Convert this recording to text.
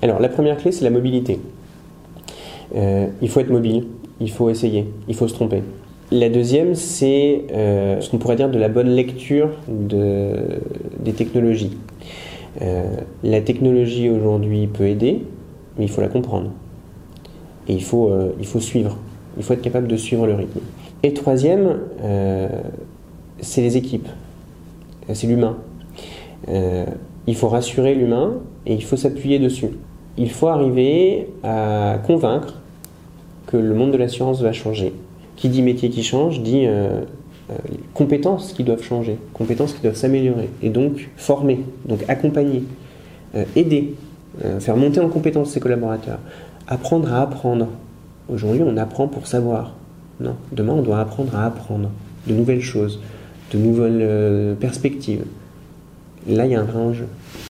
Alors, la première clé, c'est la mobilité. Il faut être mobile, il faut essayer, il faut se tromper. La deuxième, c'est ce qu'on pourrait dire de la bonne lecture des technologies. La technologie aujourd'hui peut aider, mais il faut la comprendre. Et il faut suivre. Il faut être capable de suivre le rythme. Et troisième, c'est les équipes. C'est l'humain. Il faut rassurer l'humain et il faut s'appuyer dessus. Il faut arriver à convaincre que le monde de l'assurance va changer. Qui dit métier qui change, dit compétences qui doivent changer, compétences qui doivent s'améliorer. Et donc former, donc accompagner, aider, faire monter en compétences ses collaborateurs. Apprendre à apprendre. Aujourd'hui, on apprend pour savoir. Non, demain, on doit apprendre à apprendre de nouvelles choses, de nouvelles perspectives. Là, il y a un vrai enjeu.